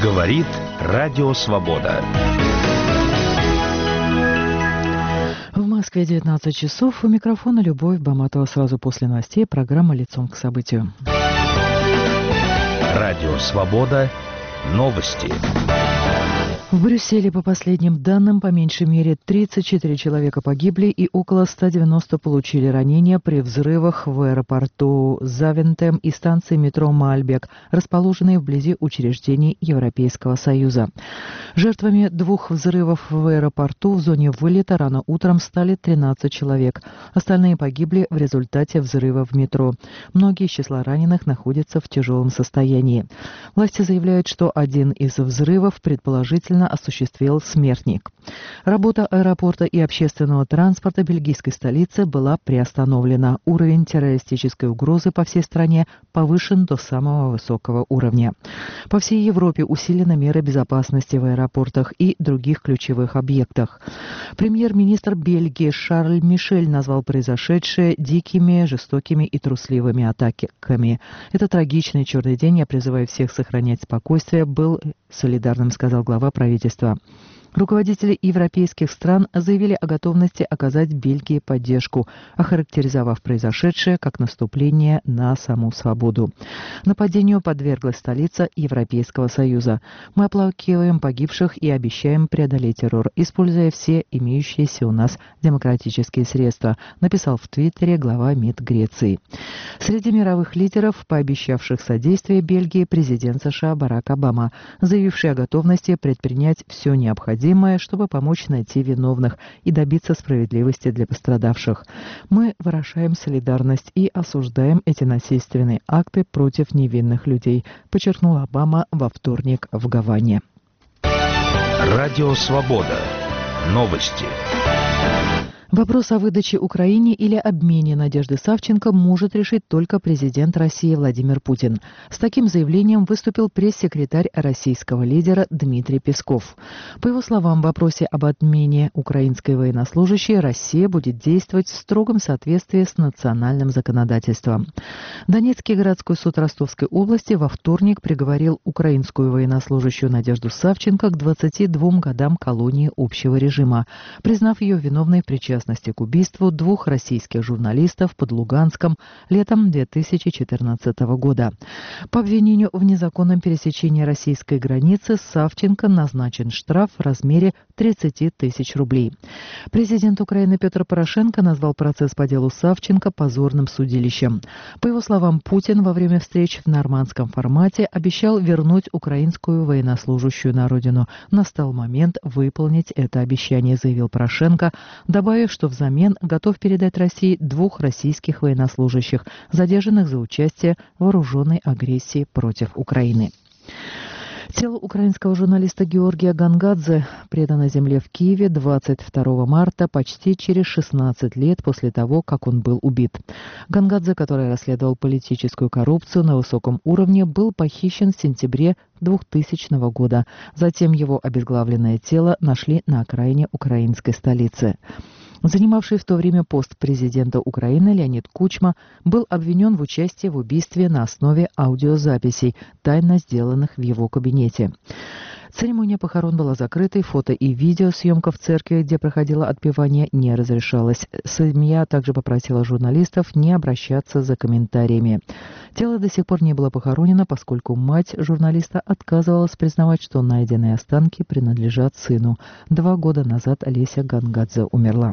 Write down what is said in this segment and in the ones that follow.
Говорит Радио Свобода. В Москве 19 часов. У микрофона Любовь Баматова. Сразу после новостей программа «Лицом к событию». Радио Свобода. Новости. В Брюсселе, по последним данным, по меньшей мере 34 человека погибли и около 190 получили ранения при взрывах в аэропорту Завентем и станции метро Мальбек, расположенной вблизи учреждений Европейского Союза. Жертвами двух взрывов в аэропорту в зоне вылета рано утром стали 13 человек. Остальные погибли в результате взрыва в метро. Многие из числа раненых находятся в тяжелом состоянии. Власти заявляют, что один из взрывов предположительно осуществил смертник. Работа аэропорта и общественного транспорта бельгийской столицы была приостановлена. Уровень террористической угрозы по всей стране повышен до самого высокого уровня. По всей Европе усилены меры безопасности в аэропортах и других ключевых объектах. Премьер-министр Бельгии Шарль Мишель назвал произошедшее дикими, жестокими и трусливыми атаками. «Это трагичный черный день. Я призываю всех сохранять спокойствие», был солидарным, сказал глава правительства. Руководители европейских стран заявили о готовности оказать Бельгии поддержку, охарактеризовав произошедшее как наступление на саму свободу. Нападению подверглась столица Европейского Союза. «Мы оплакиваем погибших и обещаем преодолеть террор, используя все имеющиеся у нас демократические средства», написал в Твиттере глава МИД Греции. Среди мировых лидеров, пообещавших содействие Бельгии, президент США Барак Обама, заявивший о готовности предпринять все необходимое, чтобы помочь найти виновных и добиться справедливости для пострадавших. «Мы выражаем солидарность и осуждаем эти насильственные акты против невинных людей», подчеркнул Обама во вторник в Гаване. Радио Свобода. Новости. Вопрос о выдаче Украине или обмене Надежды Савченко может решить только президент России Владимир Путин. С таким заявлением выступил пресс-секретарь российского лидера Дмитрий Песков. По его словам, в вопросе об отмене украинской военнослужащей Россия будет действовать в строгом соответствии с национальным законодательством. Донецкий городской суд Ростовской области во вторник приговорил украинскую военнослужащую Надежду Савченко к 22 годам колонии общего режима, признав ее виновной в причастности к убийству двух российских журналистов под Луганском летом 2014 года. По обвинению в незаконном пересечении российской границы Савченко назначен штраф в размере 30 тысяч рублей. Президент Украины Петр Порошенко назвал процесс по делу Савченко позорным судилищем. По его словам, Путин во время встреч в нормандском формате обещал вернуть украинскую военнослужащую на родину. Настал момент выполнить это обещание, заявил Порошенко, добавив, что взамен готов передать России двух российских военнослужащих, задержанных за участие в вооруженной агрессии против Украины. Тело украинского журналиста Георгия Гангадзе предано земле в Киеве 22 марта, почти через 16 лет после того, как он был убит. Гангадзе, который расследовал политическую коррупцию на высоком уровне, был похищен в сентябре 2000 года. Затем его обезглавленное тело нашли на окраине украинской столицы. Занимавший в то время пост президента Украины Леонид Кучма был обвинен в участии в убийстве на основе аудиозаписей, тайно сделанных в его кабинете. Церемония похорон была закрытой, фото и видеосъемка в церкви, где проходило отпевание, не разрешалась. Семья также попросила журналистов не обращаться за комментариями. Тело до сих пор не было похоронено, поскольку мать журналиста отказывалась признавать, что найденные останки принадлежат сыну. 2 года назад Олеся Гангадзе умерла.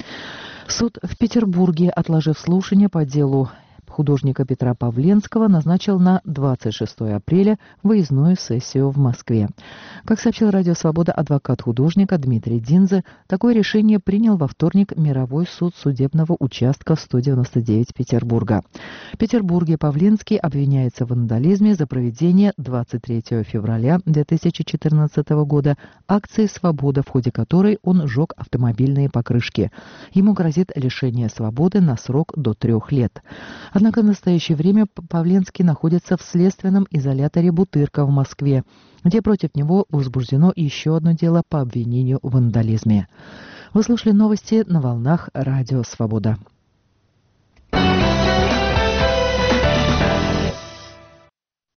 Суд в Петербурге, отложив слушание по делу художника Петра Павленского, назначил на 26 апреля выездную сессию в Москве. Как сообщил Радио Свобода адвокат художника Дмитрий Динзе, такое решение принял во вторник Мировой суд судебного участка 199 Петербурга. В Петербурге Павленский обвиняется в вандализме за проведение 23 февраля 2014 года акции «Свобода», в ходе которой он сжег автомобильные покрышки. Ему грозит лишение свободы на срок до 3 лет. Однако в настоящее время Павленский находится в следственном изоляторе «Бутырка» в Москве, где против него возбуждено еще одно дело по обвинению в вандализме. Вы слушали новости на волнах Радио Свобода.